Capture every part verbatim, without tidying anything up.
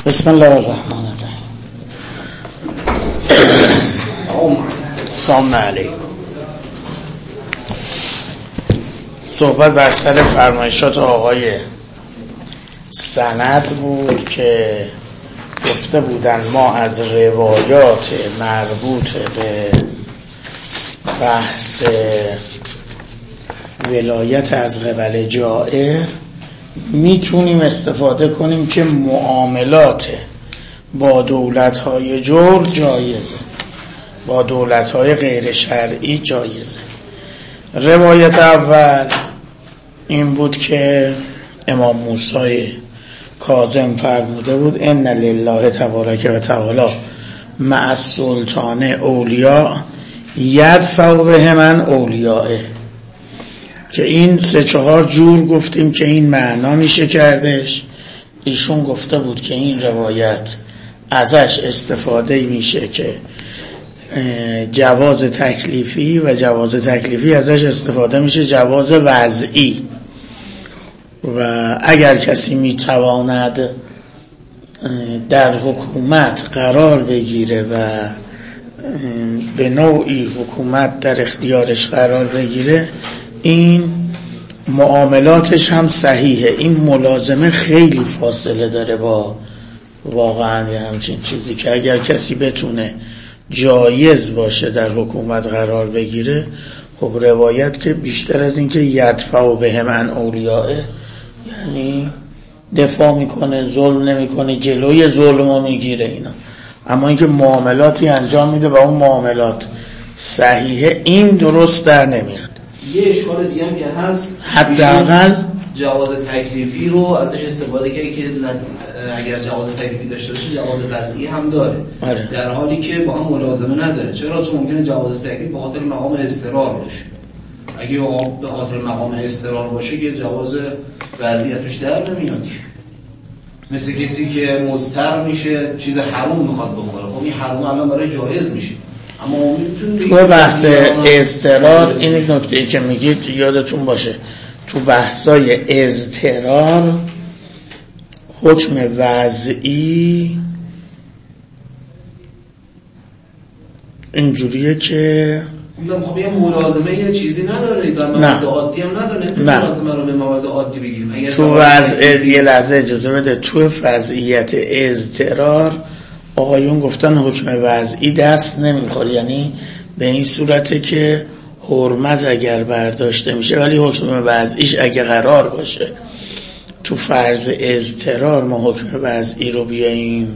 بسم الله الرحمن الرحیم. سلام علیکم. صحبت بر سر فرمایشات آقای سند بود که گفته بودن ما از روایات مربوط به بحث ولایت از قبل جائر میتونیم استفاده کنیم که معاملات با دولت‌های جور جایزه، با دولت‌های غیر شرعی جایزه. روایت اول این بود که امام موسی کاظم فرموده بود ان لله تبارک و تعالی مع السلطان اولیاء یدفع بهم من اولیائه، که این سه چهار جور گفتیم که این معنا میشه کردش. ایشون گفته بود که این روایت ازش استفاده میشه که جواز تکلیفی و جواز تکلیفی ازش استفاده میشه جواز وضعی، و اگر کسی میتواند در حکومت قرار بگیره و به نوعی حکومت در اختیارش قرار بگیره این معاملاتش هم صحیحه. این ملازمه خیلی فاصله داره با واقعا همچین چیزی که اگر کسی بتونه جایز باشه در حکومت قرار بگیره. خب روایت که بیشتر از این که یدفع بهم من اولیائه یعنی دفاع میکنه، ظلم نمیکنه، جلوی ظلمو میگیره اینا، اما اینکه معاملاتی انجام میده و اون معاملات صحیحه این درست در نمیاد. یه اشکال دیگه هم که هست حداقل جواز تکلیفی رو ازش استفاده کرد که اگر جواز تکلیفی داشته باشه جواز وضعی هم داره. آره. در حالی که با هم ملازمه نداره. چرا؟ چون ممکنه جواز تکلیف به خاطر مقام اضطرار باشه. اگه به خاطر مقام اضطرار باشه که جواز وضعی توش در نمیاد. مثل کسی که مضطر میشه چیز حرام میخواد بخوره، خب این حرام الان برای جایز میشه. اما تو بحث اضطرار این یک نکته که میگید یادتون باشه، تو بحثای اضطرار حکم وضعی اینجوریه که خب یه ملازمه یه چیزی نداره در موارد عادی هم نداره. ملازمه رو به موارد عادی بگیریم تو وضع یه لحظه اجازه بده. تو وضعیت اضطرار آقایون گفتن حکم وضعی دست نمیخوره، یعنی به این صورته که حرمت اگر برداشته میشه ولی حکم وضعیش اگه قرار باشه تو فرض اضطرار ما حکم وضعی رو بیاییم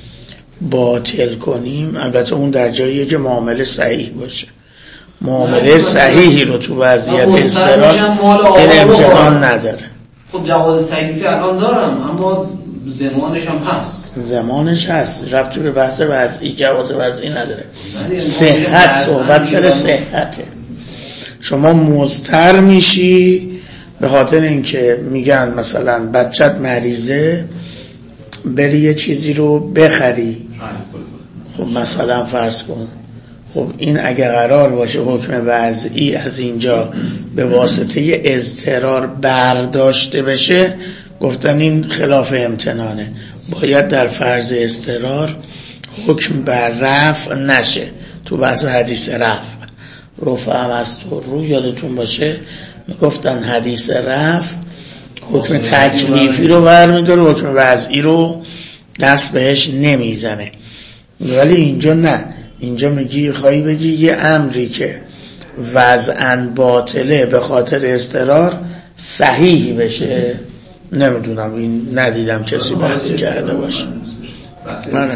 باطل کنیم، البته اون در جاییه که معامله صحیح باشه. معامله صحیحی رو تو وضعیت اضطرار این امکان نداره. خب جواز تکلیفی الان دارم اما زمانش هم هست. زمانش هست، ربطی به بحث وضعی جواز وضعی نداره. صحت صحبت سر صحته. شما مضطر میشی به خاطر اینکه میگن مثلا بچت مریضه بری یه چیزی رو بخری، خب مثلا فرض کن، خب این اگه قرار باشه حکم وضعی از اینجا به واسطه اضطرار برداشته بشه، گفتن این خلاف امتنانه، باید در فرض اضطرار حکم بر رفع نشه. تو بحث حدیث رفع رفع هم از تو رو یادتون باشه میگفتن حدیث رفع حکم تکلیفی رو برمیداره، حکم وضعی رو دست بهش نمیزنه. ولی اینجا نه، اینجا میگی خواهی بگی یه امری که وضعاً باطله به خاطر اضطرار صحیحی بشه. نمیدونم، این ندیدم کسی بحثی کرده باشه. من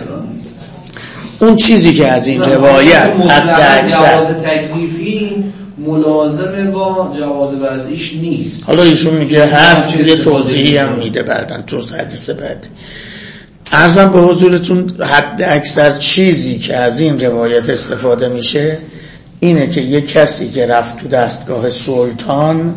اون چیزی که از این روایت حد اکثر جواز تکلیفی ملازمه با جواز وضعیش نیست. حالا ایشون میگه هست، یه توضیحی هم میده بعدن تو حدیث بعد. عرضم به حضورتون حد اکثر چیزی که از این روایت استفاده میشه اینه که یه کسی که رفت تو دستگاه سلطان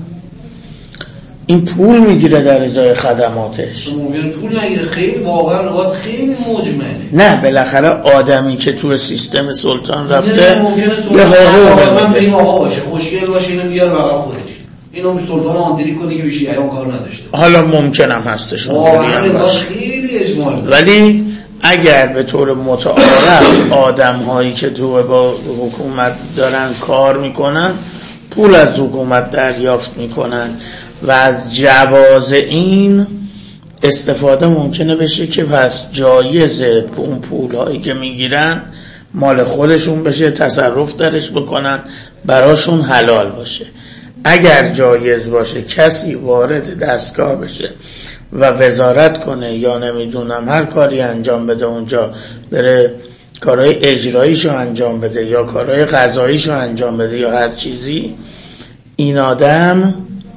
این پول میگیره در ازای خدماتش. ممکنه پول نگیره، خیلی واقعا روایت خیلی مجمله. نه بالاخره آدمی که تو سیستم سلطان رفته ممکنه سلطان من به این آقا باشه، خوشگل باشه، اینو بیاره بغل خودش، اینو سلطان آنتری کنه که بیشی ایران کار نداشته. حالا ممکنم هستش اونجوری هم باشه. خیلی ولی اگر به طور متعارف آدم هایی که تو با حکومت دارن کار میکنن پول از حکومت دریافت میکنن و از جواز این استفاده ممکنه بشه که پس جایزه اون پول هایی که میگیرن مال خودشون بشه، تصرف درش بکنن، براشون حلال باشه. اگر جایز باشه کسی وارد دستگاه بشه و وزارت کنه یا نمیدونم هر کاری انجام بده اونجا، بره کارهای اجراییشو انجام بده یا کارهای قضاییشو انجام بده یا هر چیزی، این آدم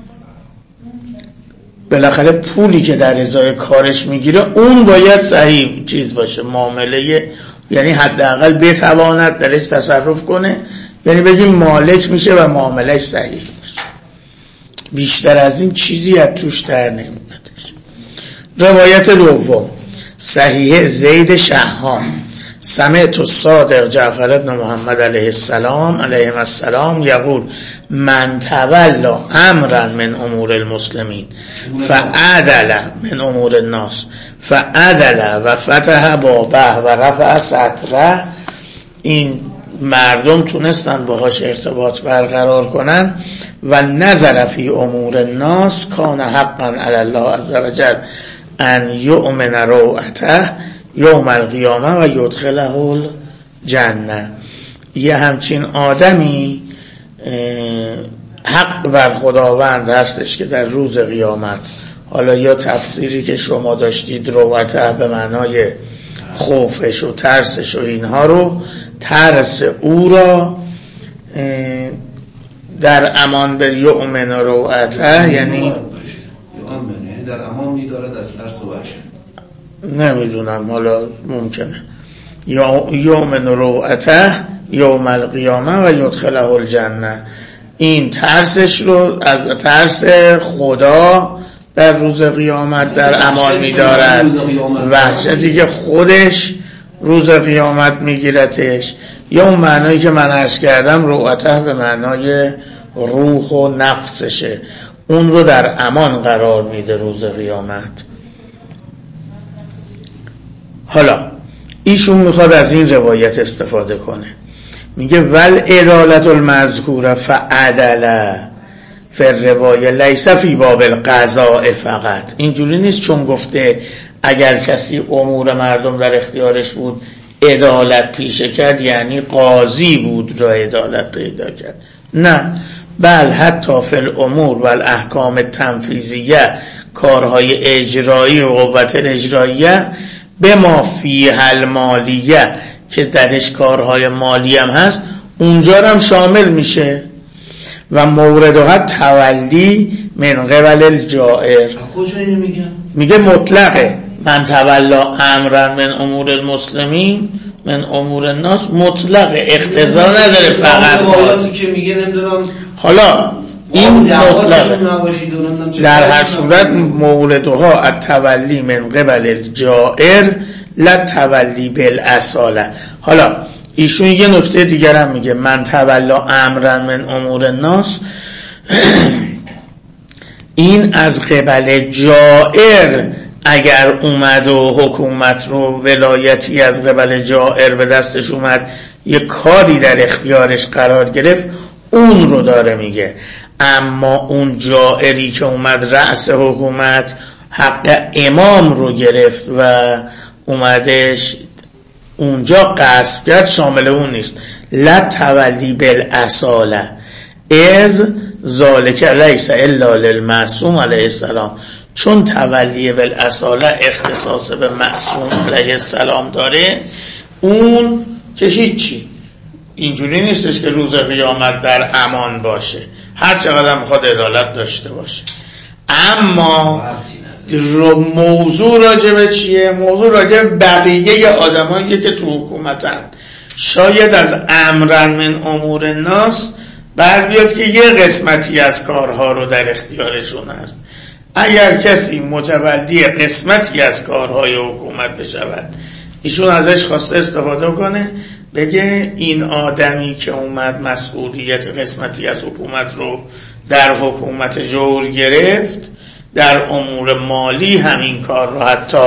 بالاخره پولی که در ازای کارش میگیره اون باید صحیح چیز باشه، معامله، یعنی حداقل بتواند درش تصرف کنه، یعنی بگیم مالک میشه و معاملهش صحیح باشه. بیشتر از این چیزی از توش در نمیادش. روایت دوم صحیح زید شهام سمعت الصادق جعفر ابن محمد علیه السلام علیه السلام یقول من تولا امرا من امور المسلمین فعدل من امور الناس فعدل و فتح بابه و رفع ستره، این مردم تونستن باهاش ارتباط برقرار کنن و نظر فی امور الناس کان حقا علی الله عز وجل ان یؤمن روعته یوم القیامه و یدخله الجنه. یه همچین آدمی حق بر خداوند هستش که در روز قیامت، حالا یا تفسیری که شما داشتید روعته به معنای خوفش و ترسش و اینها رو، ترس او را در امان بر یؤمن روعته، یعنی در امان می‌دارد از ترس و وحشت. نمیدونم، حالا ممکنه یوم روعته یوم القیامه و یدخله الجنه، این ترسش رو از ترس خدا در روز قیامت در امان می‌دارد، وحشتی که خودش روز قیامت میگیرتش، یا اون معنایی که من عرض کردم روعته به معنای روح و نفسشه، اون رو در امان قرار میده روز قیامت. حالا ایشون میخواد از این روایت استفاده کنه، میگه ول ادالت المذکوره فعدل فی الروایه لیس فی باب القضاء فقط. اینجوری نیست چون گفته اگر کسی امور مردم در اختیارش بود عدالت پیشه کرد یعنی قاضی بود را عدالت پیدا کرد، نه، بل حتی فی الامور و الاحکام تنفیذیه، کارهای اجرایی و قوت اجراییه، به ما فیه المالیه که درش کارهای مالی هم هست، اونجا هم شامل میشه. و موردها تولی من قبل الجائر. کجا اینو میگن؟ میگه مطلقه، من تولا امرا من امور المسلمین من امور الناس، مطلقه، اقتضا نداره فقط روایاتی که میگه نمیدونم حالا این مطلقه. در هر صورت موردها التولی من قبل الجائر لا تولی بالاصاله. حالا ایشون یه نکته دیگر هم میگه من تولا امرا من امور الناس، این از قبل جائر اگر اومد و حکومت رو ولایتی از قبل جائر به دستش اومد یه کاری در اختیارش قرار گرفت، اون رو داره میگه. اما اون جائری که اومد رأس حکومت حق امام رو گرفت و اومدش اونجا قصد کرد، شامل اون نیست. لا تولی بالاصاله از ذالک لیس الا للمعصوم علیه السلام، چون تولی بالاصاله اختصاص به معصوم علیه السلام داره، اون که هیچی اینجوری نیستش که روز قیامت در امان باشه، هر چقدر میخواد عدالت داشته باشه. اما موضوع راجبه چیه؟ موضوع راجبه بقیه آدمایی که تو حکومتن، شاید از امرن من امور الناس بر بیاد که یه قسمتی از کارها رو در اختیارشون هست. اگر کسی متولی قسمتی از کارهای حکومت بشود، ایشون ازش خواسته استفاده کنه، بگه این آدمی که اومد مسئولیت قسمتی از حکومت رو در حکومت جور گرفت، در امور مالی همین کار رو حتی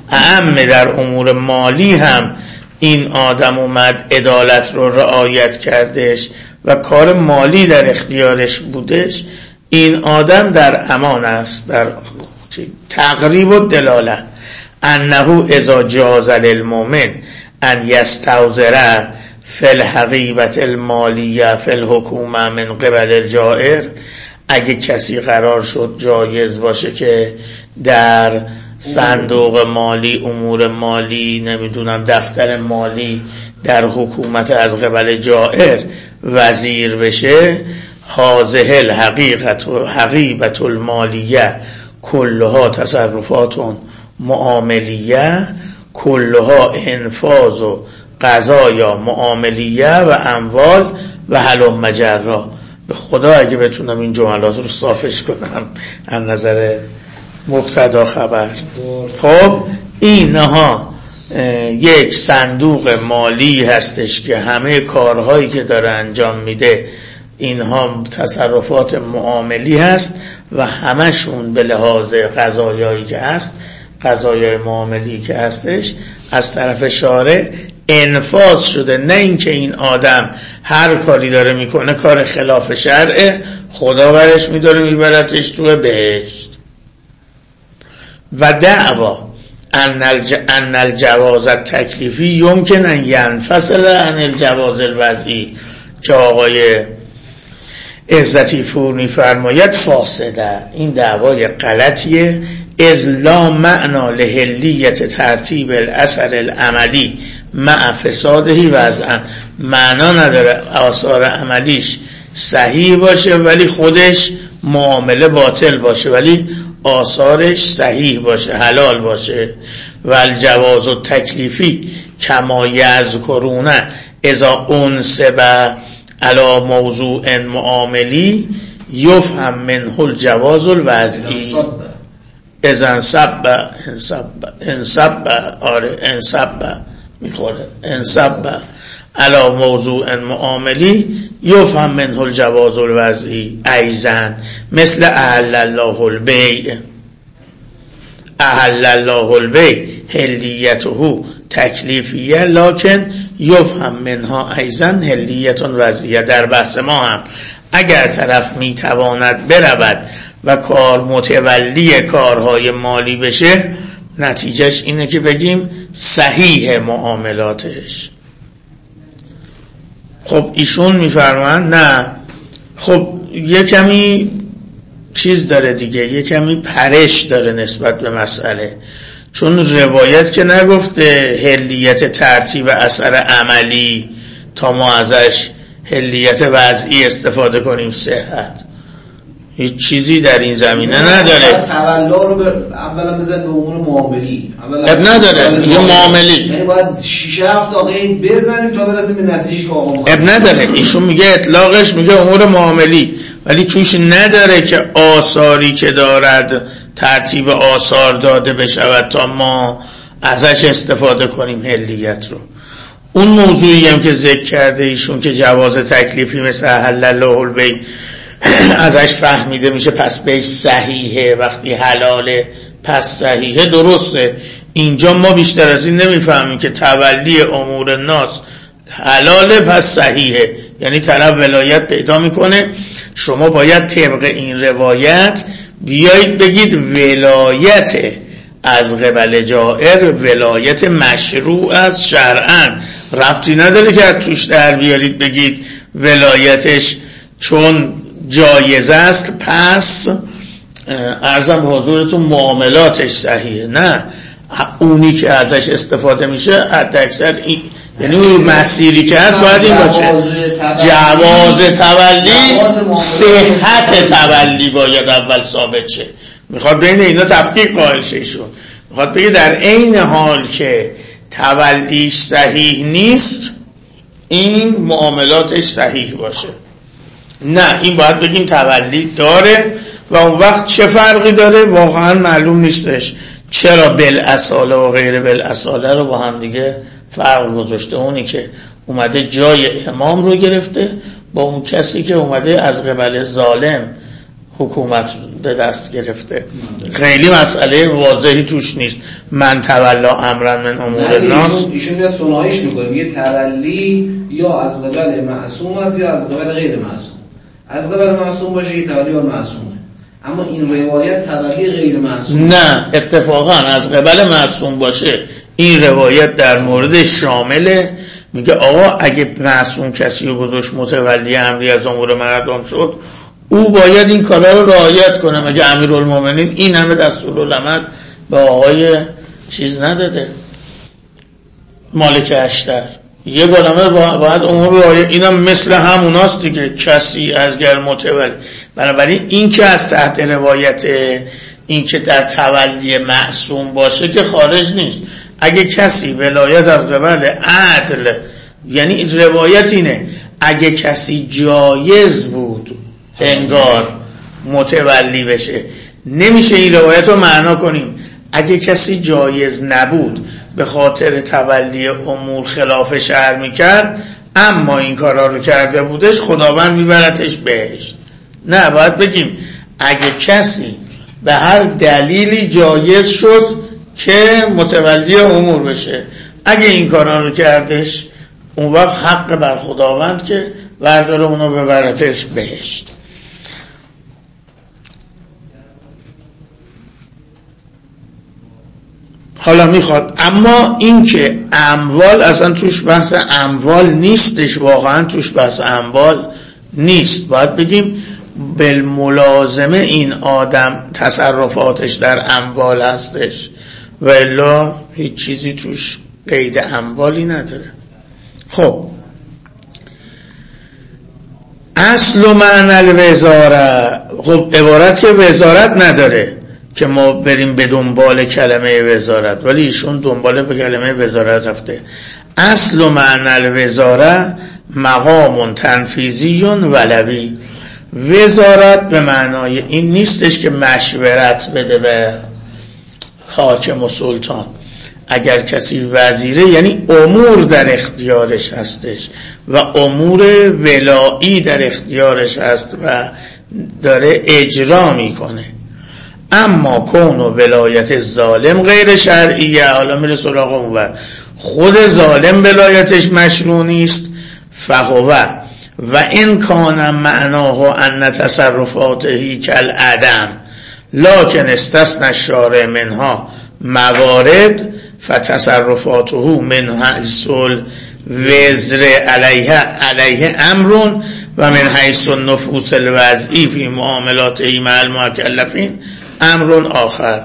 اعم در امور مالی هم این آدم اومد عدالت رو رعایت کردش و کار مالی در اختیارش بودش، این آدم در امان است. در تقریب و دلاله انه اذا جاز للمؤمن ان یستوزر فی الحقیبت المالیه فی الحکومه من قبل الجائر، اگه کسی قرار شد جایز باشه که در صندوق مالی، امور مالی، نمیدونم دفتر مالی در حکومت از قبل جائر وزیر بشه، هذه الحقیقت و حقیبت المالیه کلها تصرفات معاملیه، کلها انفاذ و قضایا معاملیه و اموال و هلم مجرا. به خدا اگه بتونم این جملات رو صافش کنم از نظر مبتدا خبر. خب اینها یک صندوق مالی هستش که همه کارهایی که داره انجام میده اینها تصرفات معاملی هست و همشون به لحاظ قضایایی که هست، قضایای معاملی که هستش از طرف شارع انفاذ شده. نه اینکه این آدم هر کاری داره میکنه کار خلاف شرعه، خدا برش میداره میبرتش تو بهشت. و دعوا ان الج... ان الجواز التکلیفی یمکن ان ینفصل عن الجواز الوضعی، که آقای عزتی پور میفرماید فاسده. این دعوای غلطیه. اذ لا معنا لحلیت ترتیب الاثر العملی مع فسادهی وضعا، معنا نداره آثار عملیش صحیح باشه ولی خودش معامله باطل باشه، ولی آثارش صحیح باشه، حلال باشه. و الجواز التکلیفی کما یذکرونه اذا انسب علی موضوع معاملی یفهم منه الجواز الوضعی. اذا انصب انصب انصب آره انصب میخوره انصب علی موضوع معاملی یفهم منه الجواز الوضعی. ایزن مثل احل الله البیع، احل الله البیع حلیته تکلیفیه لکن یفهم منها ایزن حلیت وضعیه. در بحث ما هم اگر طرف میتواند برود و کار متولی کارهای مالی بشه، نتیجهش اینه که بگیم صحیح معاملاتش. خب ایشون میفرمایند نه، خب یه کمی چیز داره دیگه، یه کمی پرش داره نسبت به مسئله، چون روایت که نگفته حلیت ترتیب اثر عملی تا ما ازش حلیت وضعی استفاده کنیم صحت، هیچ چیزی در این زمینه نداره. تولا رو به اولا بزن به امور معاملی، اب نداره یه معاملی، یعنی باید شش هفت دقیقه بزنیم تا برسیم به نتیجه که آقا اب نداره. ایشون میگه اطلاقش میگه امور معاملی، ولی توش نداره که آثاری که دارد ترتیب آثار داده بشود تا ما ازش استفاده کنیم حلیت رو. اون موضوعی هم که ذکر کرده ایشون که جواز تکلیفی مثل احل الله البیع ازش فهمیده میشه پس بیش صحیحه، وقتی حلاله پس صحیحه، درسته. اینجا ما بیشتر از این نمیفهمیم که تولی امور الناس حلاله پس صحیحه، یعنی طرف ولایت پیدا میکنه. شما باید طبق این روایت بیایید بگید ولایت از قبل جائر ولایت مشروع از شرعاً، ربطی نداره که از توش در بیارید بگید ولایتش چون جایز است پس عرضم به حضورتون معاملاتش صحیحه. نه، اونی که ازش استفاده میشه حد اکثر این، یعنی اون مسیری که هست باید این باشه جواز تولی، صحت تولی باید اول ثابت شه. میخواد بین اینا تفکیک قائل شه ایشون، میخواد بگه در عین حال که تولیش صحیح نیست این معاملاتش صحیح باشه. نه، این باید بگیم تولی داره و اون وقت چه فرقی داره واقعا معلوم نیستش. چرا بالاصاله و غیر بالاصاله رو با هم دیگه فرق گذاشته؟ اونی که اومده جای امام رو گرفته با اون کسی که اومده از قبل ظالم حکومت به دست گرفته. خیلی مسئله واضحی توش نیست. من تولا امرا من امور الناس. ایشون میاد صنایعش میکنه، میگه تولی یا از قبل معصوم است یا از قبل غیر معصوم. از قبل معصوم باشه که تولی یا معصومه، اما این روایت تولی غیر معصوم نه، اتفاقا از قبل معصوم باشه. این روایت در مورد شامله، میگه آقا اگه معصوم کسی رو گذاشت متولی امری از امور مردم شد، او باید این کارا رو رعایت کنه. مگه امیرالمومنین این همه دستورالعمل به آقای چیز نداده؟ مالک اشتر یه گلمه باید امور رعایت. اینا مثل هموناست دیگه، کسی از گر متولی. بنابراین این که از تحت روایت این که در تولی معصوم باشه که خارج نیست. اگه کسی ولایت از قبل عدل، یعنی روایت اینه اگه کسی جایز بود انگار متولی بشه، نمیشه این روایت رو معنا کنیم اگه کسی جایز نبود به خاطر تولی امور خلاف شرع میکرد اما این کارا رو کرده بودش خداوند میبرتش بهشت. نه، باید بگیم اگه کسی به هر دلیلی جایز شد که متولی امور بشه، اگه این کارا رو کردش اون وقت حق بر خداوند که برداره اونو ببرتش بهشت. حالا میخواد، اما این که اموال اصلا توش بحث اموال نیستش، واقعا توش بحث اموال نیست. باید بگیم بالملازمه این آدم تصرفاتش در اموال هستش و الا هیچ چیزی توش قید اموالی نداره. خب اصل و معنی الوزاره، خب عبارت که وزارت نداره که ما بریم به دنبال کلمه وزارت، ولی ایشون دنبال به کلمه وزارت رفته. اصل و معنی الوزاره مقام تنفیذی ولوی. وزارت به معنای این نیستش که مشورت بده به حاکم و سلطان. اگر کسی وزیره یعنی امور در اختیارش هستش و امور ولایی در اختیارش هست و داره اجرا میکنه. اما کون و ولایت ظالم غیر شرعیه، حالا میره سراغ اونور، خود ظالم ولایتش مشروع نیست. فهوه و این کان معناه ان تصرفاته کالعدم لکن استثنى الشارع منها موارد فتصرفاته من حیث الوزر علیه علیه امر و من حیث النفوس الوضعی فی معاملاته مع المکلفین امر آخر.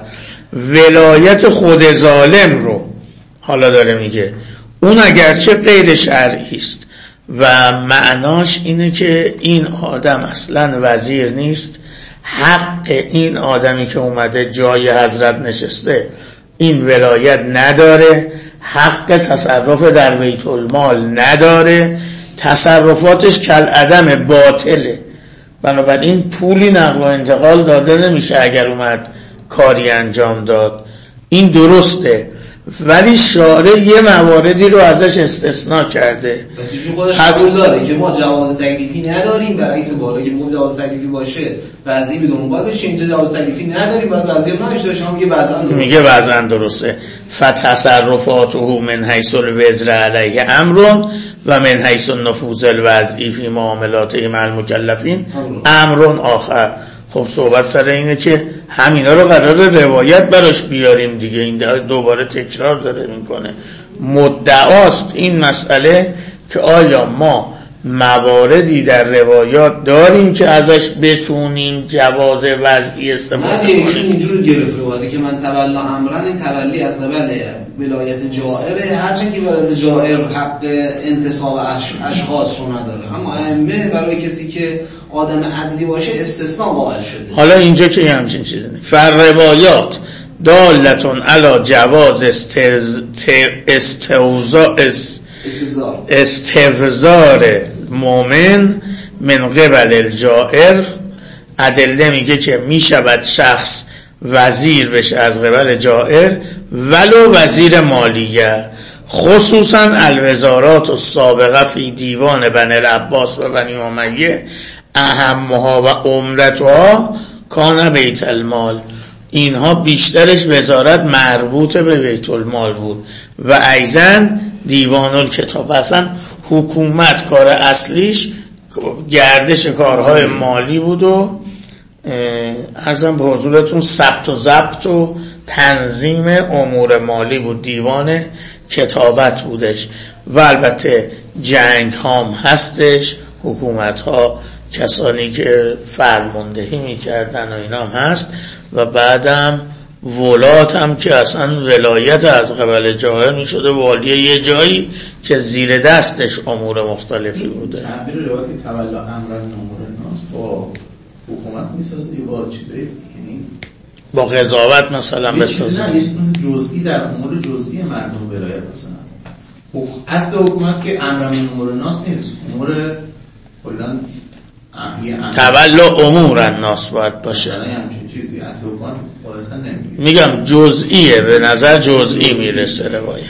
ولایت خود ظالم رو حالا داره میگه، اون اگرچه غیر شرعی است و معناش اینه که این آدم اصلا وزیر نیست، حق این آدمی که اومده جای حضرت نشسته این ولایت نداره، حق تصرف در بیت المال نداره، تصرفاتش کالعدم باطله. بنابراین پولی نقل و انتقال داده نمیشه اگر اومد کاری انجام داد. این درسته، ولی شارع یه مواردی رو ازش استثناء کرده. پس ایشون خودش قبول داره که ما جواز تکلیفی نداریم، برعکس بالا که ما جواز تکلیفی باشه وضعی به دنبال بشه، اینجا جواز تکلیفی نداریم بعد وضعی هم نمیشه داشتم میگه وضعا درسته. میگه وضعا درسته. فتصرفاته من حیث الوزر علیه امر و من حیث النفوذ الوضعی فی معاملاته مع المکلفین امر آخر. خب صحبت سر اینه که همینا رو قرار روایت براش بیاریم دیگه. این دوباره تکرار داره میکنه. مدعاست این مسئله که آیا ما مواردی در روایات داریم که ازش بتونیم جواز وضعی استفاده کنیم. من اینجور گرفت روایتی که من تولا امرن، این تولی از قبل ولایت جائره، هرچند که ولایت جائر حق انتصاب اشخاص رو نداره، اما ائمه برای کسی که آدم عدلی باشه استثناء قائل شده. حالا اینجا که همچین چیزی نیست. فالروایات دالتون علی جواز استز... استوزا است استفزار مومن من قبل الجائر. ادله میگه که میشود شخص وزیر بشه از قبل جائر ولو وزیر مالیه، خصوصا الوزارات السابقه فی دیوان بنی العباس و بنی امیه اهمها و عمدتها کان بیت المال، اینها بیشترش وزارت مربوط به بیت المال بود و ایضاً دیوان الکتاب. اصلا حکومت کار اصلیش گردش کارهای مالی بود و عرضم به حضورتون ثبت و ضبط و تنظیم امور مالی بود. دیوان کتابت بودش و البته جنگ هم هستش، حکومت ها کسانی که فرماندهی میکردن و اینا هم هست و بعدم ولات هم که اصلا ولایت از قبل جاهل میشده والی یه جایی که زیر دستش امور مختلفی بوده. تعبیر روایتی تولا امر امور الناس با حکومت میسازه یا با چیزایی، یعنی با قضاوت مثلا بسازه؟ نه، یه چیز جزئی در امور جزئی مردم ولایت مثلا. اصل حکومت که امر امور الناس نیست، امور کلا تولا امور الناس باید باشه. مثلا همچین چیزی اصل حکومت واضحا نمیگه. میگم جزئیه، به نظر جزئی میرسه روایت.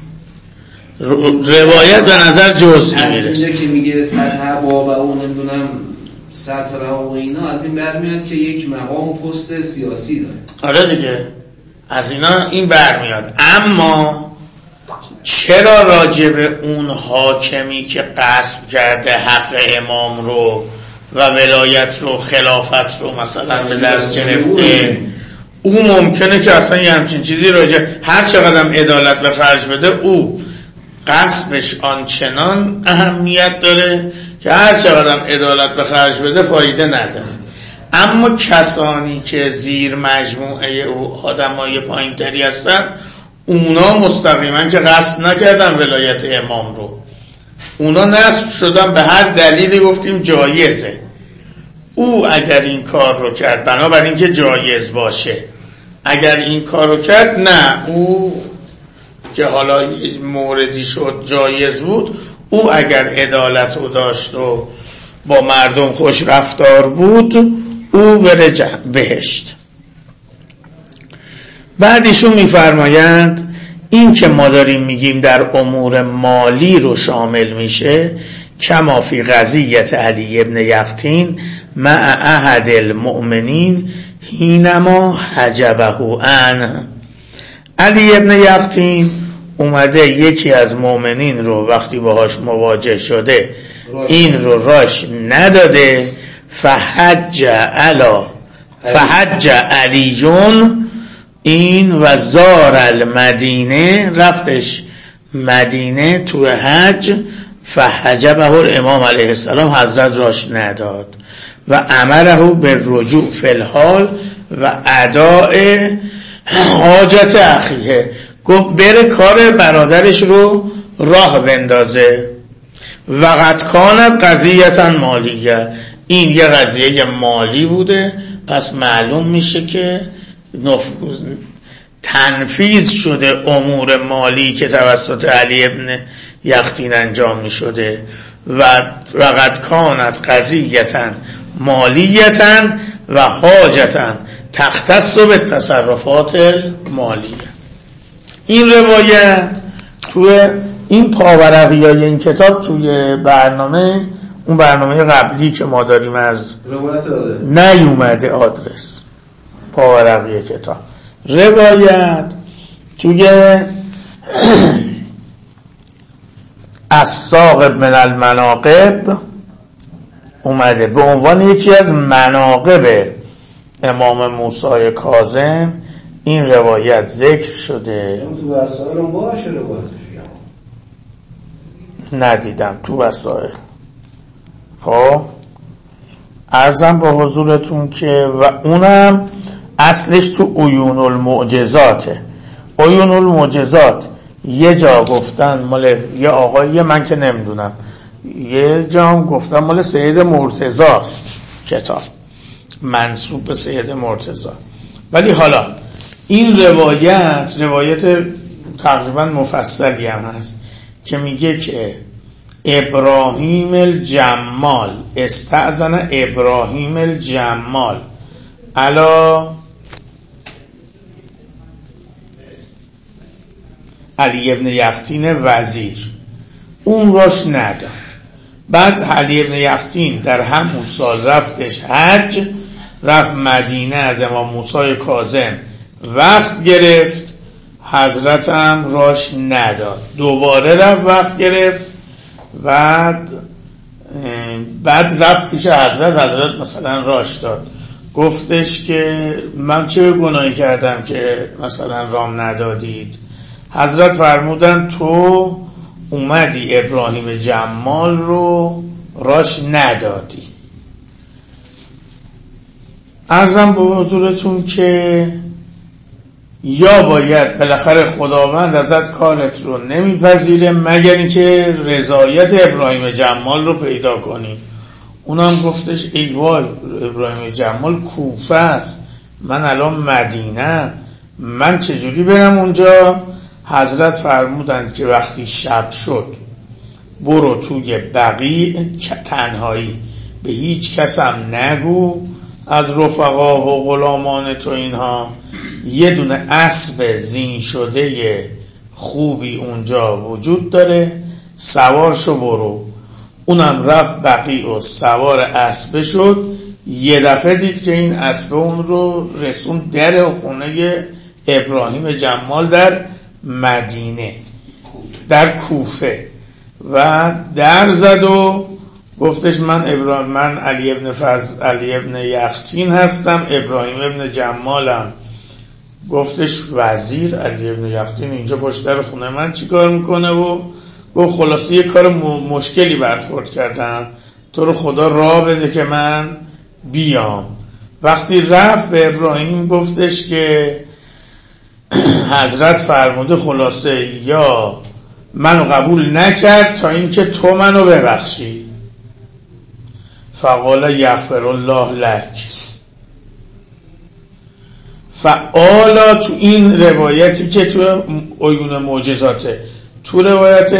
روایت به نظر جزئی میرسه. اینجا که میگه فتح بابا و نمیدونم سطره و اینا، از این برمیاد که یک مقام و پست سیاسی داره. آره دیگه، از اینا این برمیاد. اما چرا راجع به اون حاکمی که قصد کرده حق امام رو و ولایت رو، خلافت رو مثلا به دست گرفته، او ممکنه که اصلا یه همچین چیزی راجع هر چقدر عدالت به خرج بده، او قصبش آنچنان اهمیت داره که هر چقدر عدالت به خرج بده فایده نداره. اما کسانی که زیر مجموعه او آدمای پایین‌تری هستن، اونا مستقیما که قصد نکردن ولایت امام رو، اونا نصب شدن به هر دلیلی گفتیم جایزه. او اگر این کار رو کرد بنابراین اینکه جایز باشه، اگر این کار رو کرد نه، او که حالا یه موردی شد جایز بود، او اگر عدالت رو داشت و با مردم خوش رفتار بود، او بره بهشت. بعدیشون میفرمایند این که ما داریم میگیم در امور مالی رو شامل میشه، کما فی قضیت علی ابن یقطین مع احد المؤمنین حینما حجبه عنه. علی ابن یقطین اومده یکی از مؤمنین رو وقتی باهاش مواجه شده این رو راش نداده، فحج علا فحج علیون این و زار المدینه، رفتش مدینه تو حج، فحجبه الامام علیه السلام، حضرت راش نداد و امره به رجوع فی الحال و اداء حاجت اخیه، گفت بره کار برادرش رو راه بندازه. و قد کانت قضیتا مالیه، این یه قضیه مالی بوده، پس معلوم میشه که نفوذ تنفیذ شده امور مالی که توسط علی ابن یقطین انجام می شده. و وقد کانت قضیتا مالیتا و حاجتا تختص به تصرفات المالیه. این روایت توی این پاورقیای این کتاب توی برنامه اون برنامه قبلی که ما داریم از نیومده آدرس پاورقی کتاب، روایت توی الساقب من المناقب اومده به عنوان یکی از مناقب امام موسی کاظم. این روایت ذکر شده. تو وسائل هم باشه روایتش ندیدم تو وسائل. خب عرضم به حضورتون که و اونم اصلش تو عیون المعجزاته. عیون المعجزات یه جا گفتن مال یه آقایی، من که نمیدونم، یه جا هم گفتن مال سید مرتضی است، کتاب منسوب به سید مرتضی. ولی حالا این روایت روایت تقریبا مفصلی هم هست که میگه که ابراهیم الجمال استأذن ابراهیم الجمال علا علی ابن یقطین وزیر، اون راش نداد. بعد علی ابن یقطین در همون سال رفتش حج رفت مدینه، از امام موسی کاظم وقت گرفت، حضرت هم راش نداد. دوباره رفت وقت گرفت، بعد بعد رفت پیش حضرت، حضرت مثلا راش داد. گفتش که من چه گناهی کردم که مثلا رام ندادید؟ حضرت فرمودن تو اومدی ابراهیم جمال رو راش ندادی. عرضم به حضورتون که یا باید بالاخره خداوند ازت کارت رو نمیپذیره مگر اینکه رضایت ابراهیم جمال رو پیدا کنی. اونم گفتش ای وای، ابراهیم جمال کوفه است، من الان مدینه، من چجوری برم اونجا؟ حضرت فرمودند که وقتی شب شد برو توی بقیع تنهایی، به هیچ کسم نگو از رفقا و غلامان تو اینها، یه دونه اسب زین شده خوبی اونجا وجود داره، سوار شو برو. اونم رفت بقیع و سوار اسب شد. یه دفعه دید که این اسب اون رو رسون در خونه ابراهیم جمال در مدینه، در کوفه، و در زد و گفتش من ابراهیم، من علی ابن فضل علی ابن یختین هستم، ابراهیم ابن جمالم. گفتش وزیر علی ابن یختین اینجا پشت در خونه من چی کار میکنه؟ و گفت خلاصه یه کار مشکلی برخورد کردم، تو رو خدا راه بده که من بیام. وقتی رفت به ابراهیم گفتش که حضرت فرموده خلاصه یا منو قبول نکرد تا اینکه تو منو ببخشی. فقال یغفر الله لک. فعالا تو این روایتی که تو عیون معجزاته، تو روایت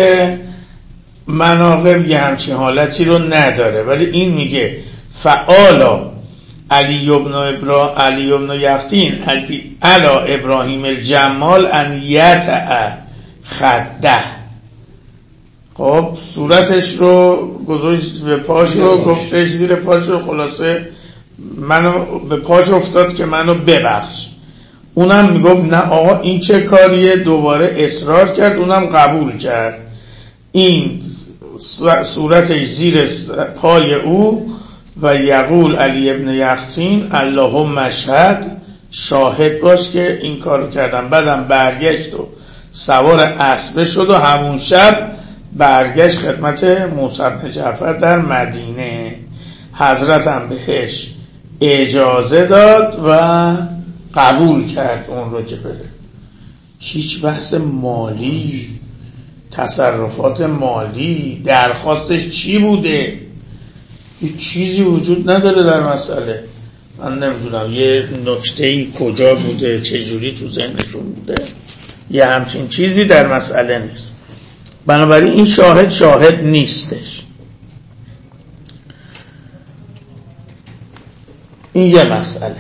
مناقب یه همچین حالتی رو نداره، ولی این میگه فعالا علی ابن ابرا علی ابن یختین علی علا ابراهیم الجمال ان یتع خده. خب صورتش رو گذاشت به پاش رو، گفتش زیر پاش رو، خلاصه منو به پاش افتاد که منو ببخش. اونم میگفت نه آقا این چه کاریه؟ دوباره اصرار کرد، اونم قبول کرد. این صورتش زیر پای او و یقول علی ابن یختین اللهم اشهد، شاهد باش که این کارو کردم. بعدم برگشت و سوار اسب شد و همون شب برگشت خدمت موسی بن جعفر در مدینه. حضرت هم بهش اجازه داد و قبول کرد اون رو که بره. هیچ بحث مالی، تصرفات مالی، درخواستش چی بوده، هیچ چیزی وجود نداره در مسئله. من نمیدونم یه نکته‌ای کجا بوده، چجوری تو ذهنشون بوده، یه همچین چیزی در مسئله نیست. بنابراین این شاهد شاهد نیستش. این یه مسئله.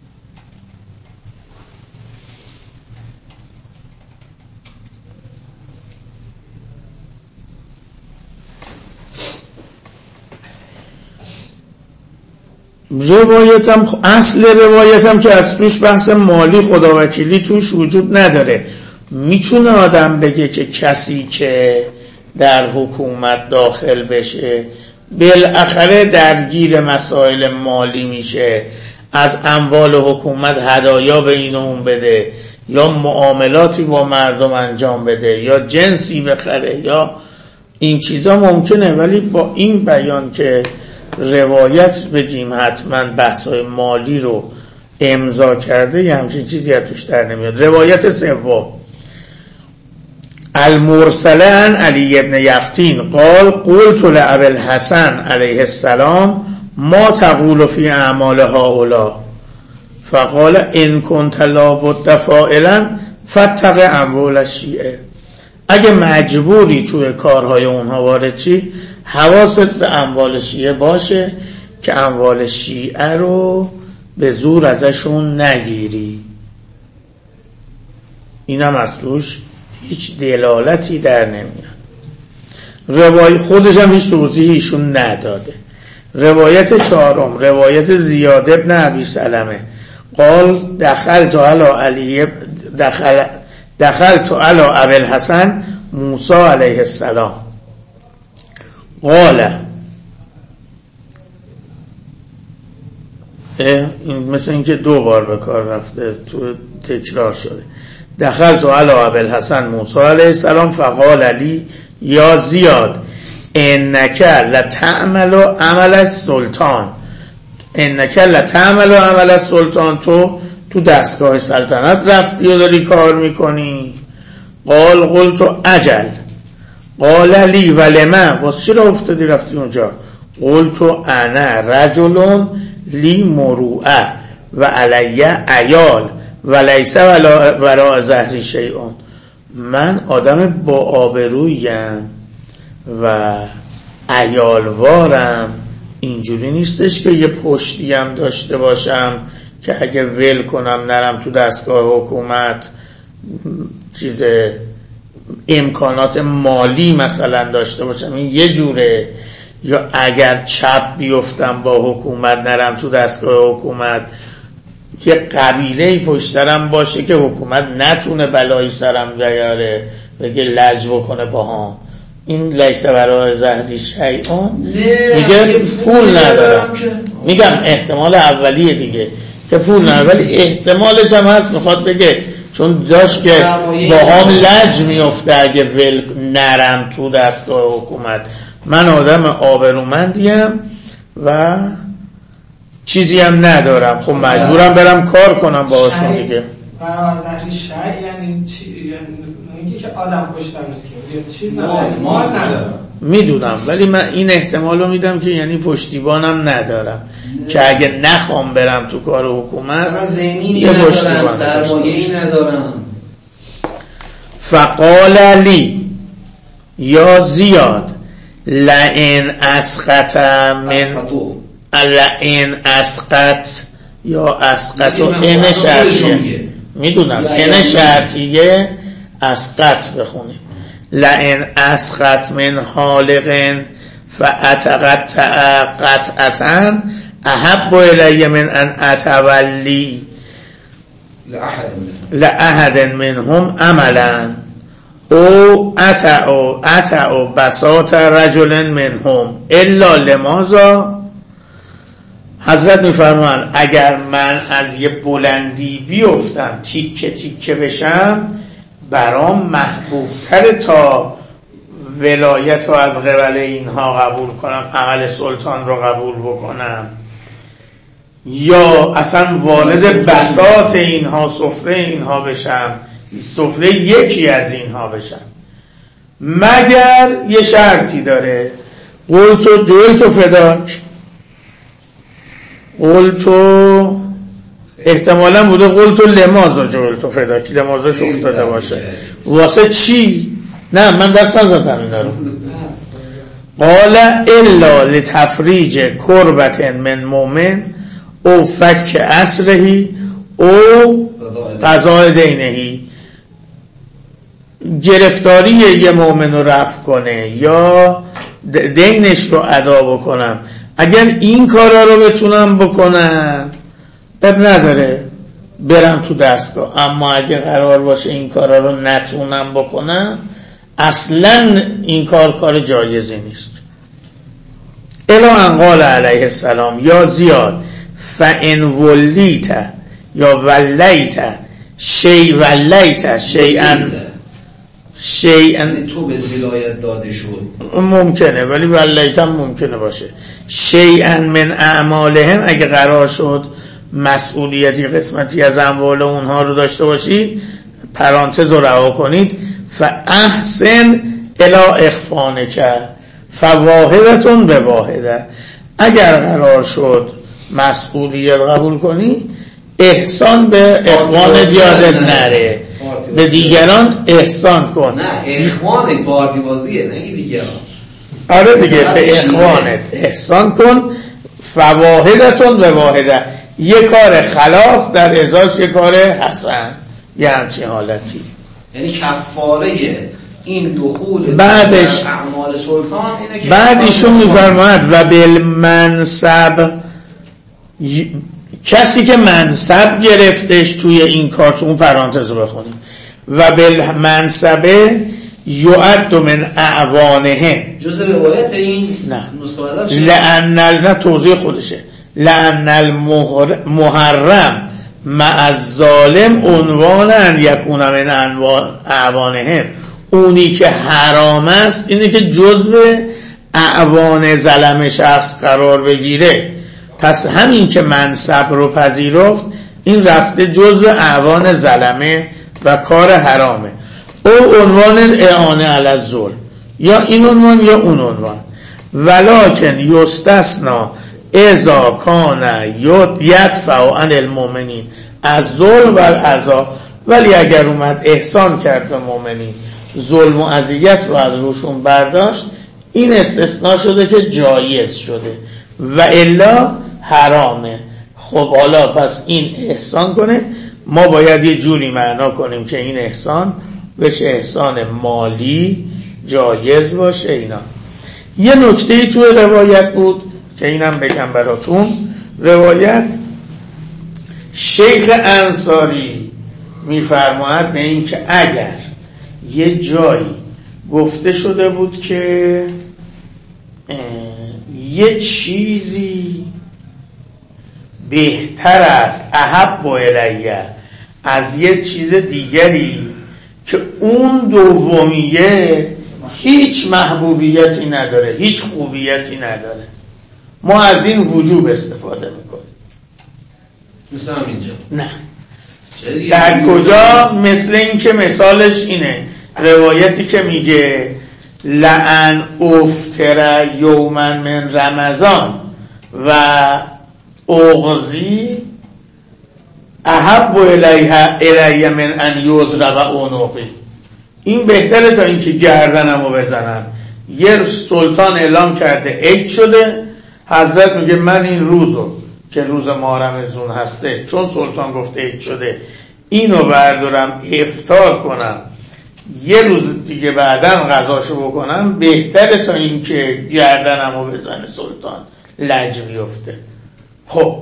روایتم، اصل روایتم که از توش بحث مالی خداوکیلی توش وجود نداره. میتونه آدم بگه که کسی که در حکومت داخل بشه بالاخره درگیر مسائل مالی میشه، از اموال حکومت هدایا به این و اون بده، یا معاملاتی با مردم انجام بده، یا جنسی بخره، یا این چیزا ممکنه. ولی با این بیان که روایت بگیم حتما بحث‌های مالی رو امضا کرده، یه همچین چیزی از توش در نمیاد. روایت سوم المرسله عن علی ابن یختین قال قلت لابی الحسن علیه السلام ما تقول فی اعمال هؤلاء فقال ان كنت لابد فاعلا فاتق اموال الشیعه. اگه مجبوری توی کارهای اونها وارد چی، حواست به اموال شیعه باشه که اموال شیعه رو به زور ازشون نگیری. اینم از توش هیچ دلالتی در نمیاد. روایت خودش هم هیچ توضیحیشون نداده. روایت چهارم، روایت زیاد ابن ابی سلمه قال دخلت علی علی دخل دخلت علی ابی الحسن موسی علیه السلام قال، این مثل اینکه دو بار به کار رفته، تو تکرار شده. دخلت علی ابی الحسن موسی علیه السلام فقال علی یا زیاد انک لتعمل عمل السلطان، انک لتعمل عمل السلطان، تو تو دستگاه سلطنت رفتی و داری کار میکنی. قال قلت اجل. قال علی ولما، واسه چرا افتادی رفتی اونجا؟ قلت انا رجل لی مروءه و علی عیال و لیس وراء ظهری شیئون، من آدم با آبرویم و عیالوارم، اینجوری نیستش که یه پشتیم داشته باشم که اگه ول کنم نرم تو دستگاه حکومت چیز امکانات مالی مثلا داشته باشم، این یه جوره. یا اگر چپ بیفتم با حکومت نرم تو دستگاه حکومت، یه قبیله پشترم باشه که حکومت نتونه بلایی سرم بیاره بگه لج بکنه باهام. این لیس برای زهدی شیئون، میگه پول ندارم. میگم احتمال اولیه دیگه که پول ندارم، ولی احتمالش هم هست میخواد بگه چون داشت که باهام لج میفته اگه ول نرم تو دستگاه حکومت، من آدم آبرومندیم و چیزی هم ندارم، خب مجبورم برم کار کنم باهاشون دیگه. برای زهری شیء یعنی چی؟ یعنی میگه که آدم کشتن نیست که چیز ندارم، مال ندارم. میدونم، ولی من این احتمالو میدم که یعنی پشتیبانم ندارم نه. که اگه نخوام برم تو کار حکومت یه پشتیبان سرمایه‌ای ندارم. فقال علی یا زیاد لئن اسقط من لئن اسقط یا اسقط و ان شرطیه، میدونم ان شرطیه اسقط بخونیم. لئن اسقط من حالق فاتقطع قطعتا احب الی من ان اتولی لأحد منهم عملا او اتعو اتعو بساط رجل منهم الا لماذا. حضرت میفرمان اگر من از یه بلندی بیفتم تیکه تیکه بشم، برام محبوبتر تا ولایت رو از قبل اینها قبول کنم، عمل سلطان رو قبول بکنم، یا اصلا وارد بساط اینها سفره اینها بشم، سفره یکی از اینها بشم، مگر یه شرطی داره. قلتو جلتو فداک، قلتو احتمالا بوده قلتو لمازا جلتو فداک، لمازاش افتاده باشه واسه چی؟ نه من دست نزدم اینا رو. قال الا لتفریج کربت من مومن او فک اسرهی او قضاء دینهی، گرفتاری یه مومن رو رفع کنه یا دینش رو ادا بکنم. اگر این کارا رو بتونم بکنم اب نداره برم تو دستگاه، اما اگه قرار باشه این کارا رو نتونم بکنم اصلا این کار کار جایزی نیست. الا ان قال علیه السلام یا زیاد فان ولیت یا ولیت شی ولیت شیئا شیئا، تو به ولایت داده شد ممکنه، ولی ولیت هم ممکنه باشه. شیئا من اعمالهم، اگه قرار شد مسئولیتی قسمتی از اموال اونها رو داشته باشی، پرانتز رو رها کنید، فاحسن الی اخفانک فواحدتون به واحده، اگر قرار شد مسئولیت قبول کنی احسان به اخوان یادت نره، به دیگران احسان کن. نه اخوان پارتی بازیه، نه دیگران. آره دیگه به اخوانت احسان کن، فواحدتون به واحده، یه کار خلاف در ازاش یه کار حسن، یه همچین حالتی. یعنی کفاره این دخول بعدش اعمال مال سلطان اینه که بعد ایشون میفرماید و بالمنصب ی... کسی که منصب گرفتش توی این کار، تو اون پرانتز رو بخونیم، و بالمنصبه یعد من اعوانه جز روایت این نه مصادر لأن نه توضیح خودشه لأن المحرم مع الظالم عنوان ان یکون من اعوانه، اونی که حرام است اینه که جزو اعوان ظلم شخص قرار بگیره. پس همین که منصب رو پذیرفت این رفته جزو اعوان ظلمه و کار حرامه. او عنوان اعانه علی الظلم، یا این عنوان یا اون عنوان. ولکن یستثنا اذا کان یدفع عن المؤمنین الظلم والاذى، ولی اگر اومد احسان کرد به مؤمنین، ظلم و اذیت رو از روشون برداشت، این استثناء شده که جایز شده و الا حرامه. خب حالا پس این احسان کنه، ما باید یه جوری معنا کنیم که این احسان بشه احسان مالی جایز باشه. اینا یه نکته توی روایت بود که اینم بگم براتون. روایت شیخ انصاری میفرماید به این که اگر یه جایی گفته شده بود که یه چیزی بهتر است احب و الیه از یه چیز دیگری که اون دومیه هیچ محبوبیتی نداره، هیچ خوبیتی نداره، ما از این وجوب استفاده میکنیم. مثل اینجا نه در کجا؟ مثل این که مثالش اینه روایتی که میگه لعن افتر یومن من رمضان و اغزی احب الیه الیه من ان یضرب عنقی، این بهتره تا اینکه گردنمو بزنن. یه سلطان اعلام کرده عید شده، حضرت میگه من این روزو که روز محرم زون هسته، چون سلطان گفته عید شده، اینو بردارم افطار کنم، یه روز دیگه بعدن غذاشو بکنم، بهتره تا اینکه گردنمو بزنه سلطان لج بیفته. خب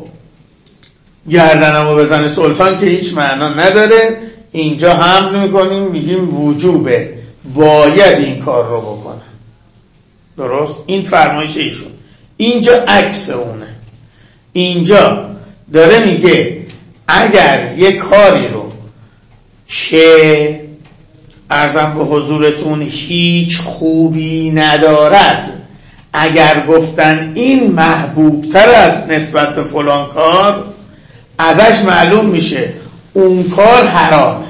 گردنمو بزنه سلطان که هیچ معنا نداره، اینجا حمل میکنیم میگیم وجوبه، باید این کار رو بکنه. درست؟ این فرمایش ایشون. اینجا عکس اونه. اینجا داره میگه اگر یه کاری رو که عرضم به حضورتون هیچ خوبی ندارد، اگر گفتن این محبوبتر است نسبت به فلان کار، ازش معلوم میشه اون کار حرامه.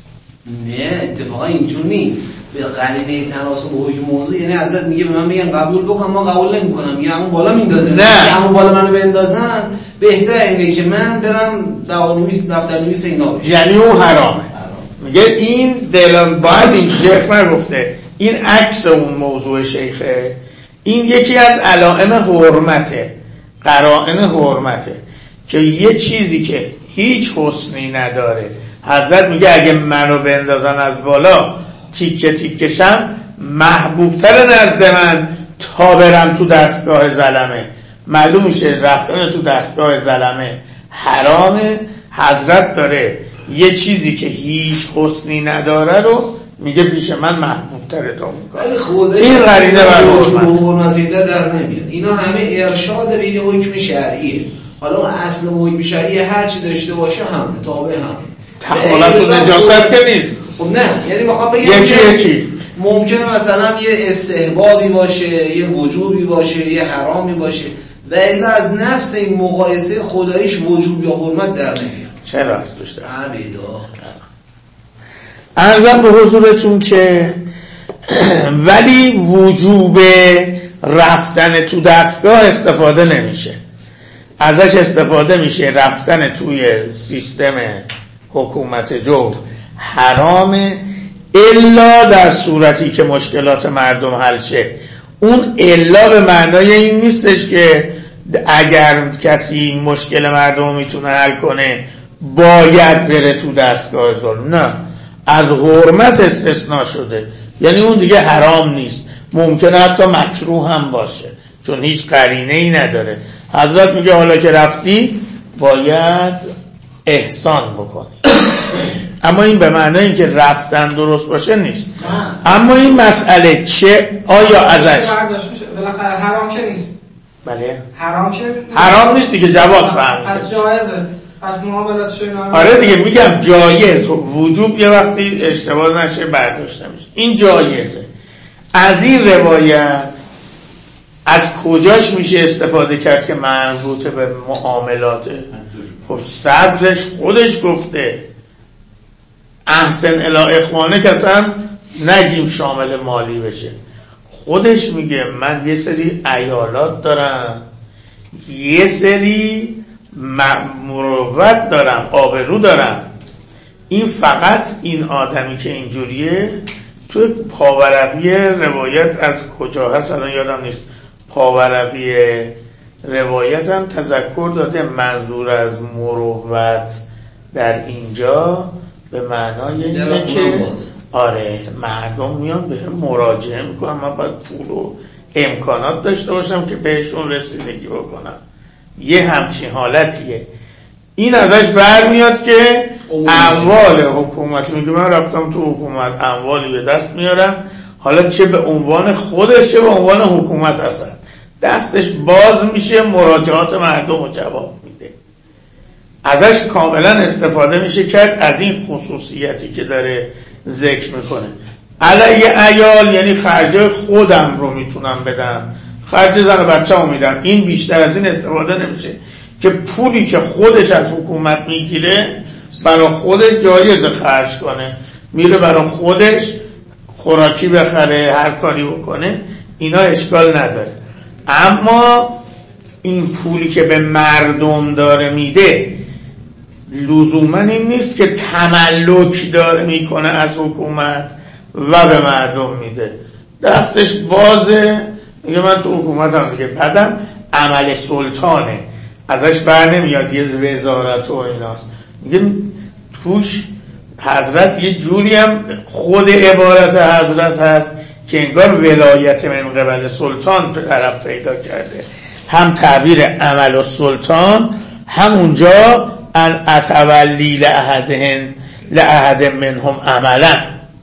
نه اتفاقا اینجور نیست. به قرینه تناسب و حکم موضوع، یعنی حضرت میگه به من میگن قبول بکن، ما قبول نمیکنم، میگه همون بالا میندازن، نه همون بالا منو بندازن، بهتره اینه که من برم دعوانویس دفتر نویس اینا بشم، یعنی اون حرامه. میگه این دلم باید این شیخ من گفته این عکس اون موضوع شیخه، این یکی از علائم حرمته، قرائن حرمته، که یه چیزی که هیچ حسنی نداره، حضرت میگه اگه منو بندازن از بالا تیکه تیکشم، محبوبتر نزد من تا برم تو دستگاه ظلمه. معلوم میشه رفتن تو دستگاه ظلمه حرامه. حضرت داره یه چیزی که هیچ حسنی نداره رو میگه پیش من محبوبتره تا اون کار. این قرینه بر حرمت در نمیاد. اینا همه ارشاد به یه حکم شرعیه. حالا اصل حکم شرعی هر چی داشته باشه هم تابع هم تحولات و نجاست که نیست. خب نه، یعنی بخوام بگم یکی یکی ممکنه مثلا یه استحبابی باشه، یه وجوبی باشه، یه حرامی باشه، و الا از نفس این مقایسه خداییش وجوب یا حرمت در نمیاد. چرا هست داشته؟ عبیدا عرضم به حضورتون که ولی وجوب رفتن تو دستگاه استفاده نمیشه، ازش استفاده میشه رفتن توی سیستم حکومت جور حرامه، الا در صورتی که مشکلات مردم حل شه. اون الا به معنای این نیستش که اگر کسی مشکل مردم میتونه حل کنه باید بره تو دستگاه ظلم، نه، از حرمت استثناء شده، یعنی اون دیگه حرام نیست. ممکنه حتی مکروه هم باشه چون هیچ قرینه ای نداره. حضرت میگه حالا که رفتی باید احسان بکنی. اما این به معنی اینکه رفتن درست باشه نیست. اما این مسئله چه آیا ازش بالاخره حرام که نیست. بله حرام که حرام نیست دیگه، جواز فهمیده. پس جایزه. پس معاملاتش اینا. آره دیگه میگم جایز. وجوب یه وقتی اشتباه نشه برداشته میشه. این جایزه. از این روایت از کجاش میشه استفاده کرد که مربوط به معاملاته؟ خب صدرش خودش گفته احسن الی اخوانه کسان نگیم شامل مالی بشه. خودش میگه من یه سری ایالات دارم، یه سری مروت دارم، آبرو دارم. این فقط این آدمی که اینجوریه تو پاورقی روایت از کجا هست الان یادم نیست، پاورقی روایت هم تذکر داده منظور از مروت در اینجا به معنای اینه که آره مردم میان به هم مراجعه میکنن، من باید پول و امکانات داشته باشم که بهشون رسیدگی بکنم. یه همچین حالتیه. این ازش برمیاد که اموال حکومت، میگه من رفتم تو حکومت اموالی به دست میارم، حالا چه به عنوان خودش چه به عنوان حکومت هستن، دستش باز میشه مراجعات مردم رو جواب میده. ازش کاملا استفاده میشه کرد از این خصوصیتی که داره ذکر میکنه. علیه عیال یعنی خرجای خودم رو میتونم بدم، خرج زن و بچه رو میدم. این بیشتر از این استفاده نمیشه که پولی که خودش از حکومت میگیره برای خودش جایز خرج کنه، میره برای خودش خوراکی بخره، هر کاری بکنه، اینا اشکال نداره. اما این پولی که به مردم داره میده لزوما این نیست که تملک داره میکنه از حکومت و به مردم میده. دستش بازه، میگه من تو حکومت هم دیگه بعدم عمل سلطانه، ازش بر نمیاد یه وزارت و ایناست. میگه توش حضرت یه جوری هم خود عبارت حضرت هست که انگار ولایت من قبل سلطان طرف پیدا کرده. هم تعبیر عمل و سلطان، هم اونجا ان اتولی لأحدهن لأحد منهم عملا.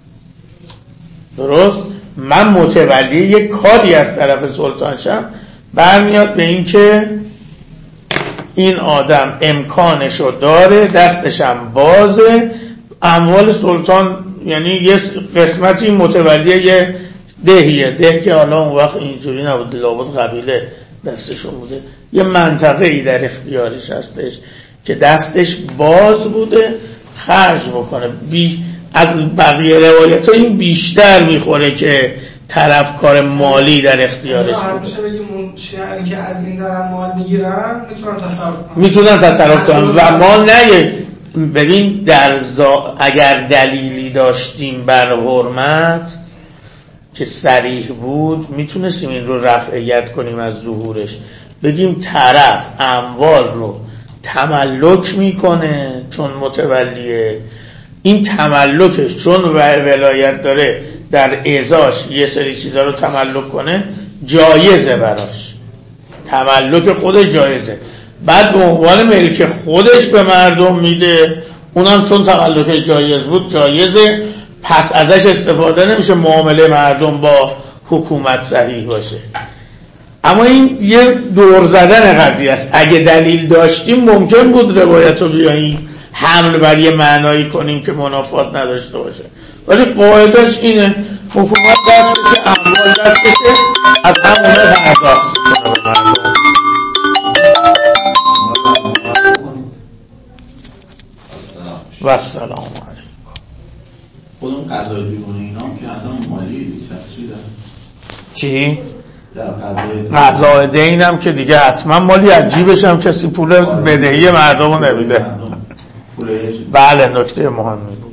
درست؟ من متولی یک کاری از طرف سلطان شم، برمیاد به این که این آدم امکانشو داره، دستشم بازه، اموال سلطان یعنی یه قسمتی متولی یه دهیه، ده که حالا اون وقت اینجوری نبود، لابد قبیله دستشون بوده، یه منطقه ای در اختیارش هستش که دستش باز بوده خرج بکنه. بی از بقیه روایت ها این بیشتر میخوره که طرف کار مالی در اختیارش بوده. میشه بگیم اون شیعه که از این دارن مال میگیرن میتونن تصرف کنن، میتونن تصرف کنن و ما نه. ببین در زا... اگر دلیلی داشتیم بر حرمت که صریح بود میتونستیم این رو رفعیت کنیم از ظهورش، بگیم طرف اموال رو تملک میکنه چون متولیه، این تملکش چون ولایت داره در ازاش یه سری چیزا رو تملک کنه جایزه، براش تملک خودش جایزه، بعد به عنوان ملک خودش به مردم میده، اونم چون تملک جایز بود جایزه، پس ازش استفاده نمیشه معامله مردم با حکومت صحیح باشه. اما این یه دور زدن قضیه است. اگه دلیل داشتیم ممکن بود روایت رو بیاییم حمل بر یه معنایی کنیم که منافات نداشته باشه، ولی قاعدش اینه حکومت دستشه، اموال دستشه، از همونه پرداخت و السلام علیکم. خودم قضای بیمونه اینا هم که آدم مالی تصویر داره. چی؟ در قضای دین هم که دیگه حتما مالی عجیبش هم کسی پول بدهی مردم رو نمیده. بله نکته مهمی بود.